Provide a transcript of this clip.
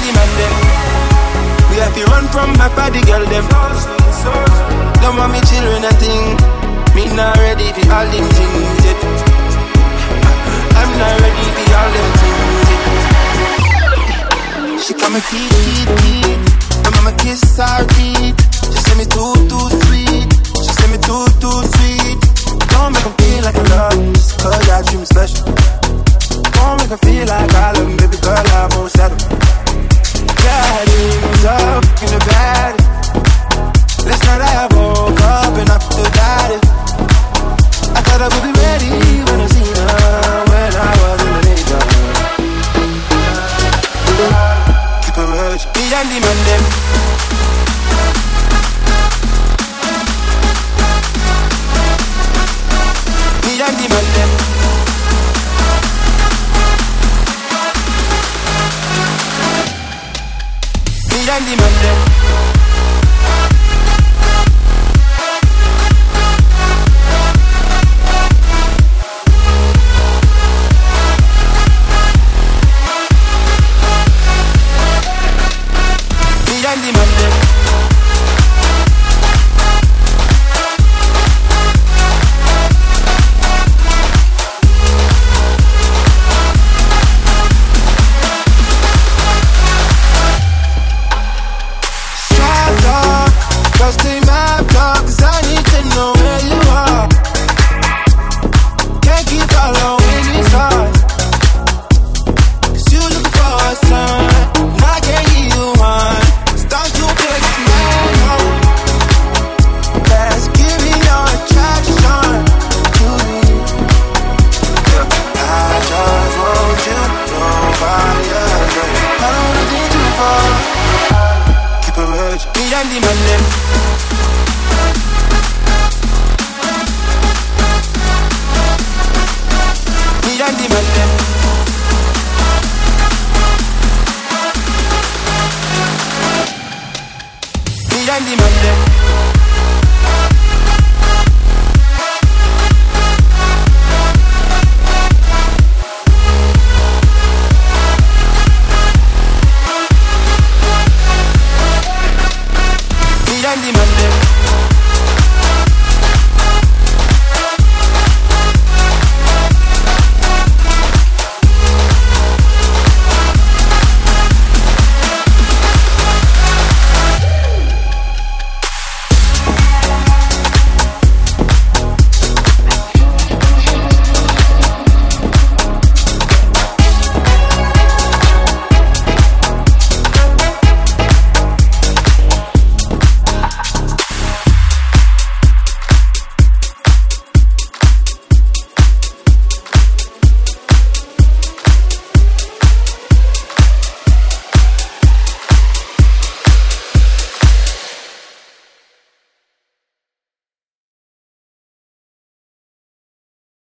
and the man them. We have to run from back by the girl them. Don't want me children a thing. Me not ready for all them things yet. I'm not ready for all them things yet. She call me Pete. My mama kiss her teeth. She say me too sweet. She say me too sweet. Don't make 'em feel like I love me, just 'cause I treat me special. Don't make 'em feel like I love me, baby girl, I won't settle. Daddy's up in the bed. Last night I woke up and after that I thought I would be ready when I seen her, when I was in the neighbor. Keep a merge, me and the man them. Me and the man them. Me and the man them. And the man them. Strap dog, just stay mad dog, 'cause I need to know where you are. Can't keep following these hearts, 'cause you looking for a sign, and I can't give you one. Me and the man them. Me and the man them. Me and the man them.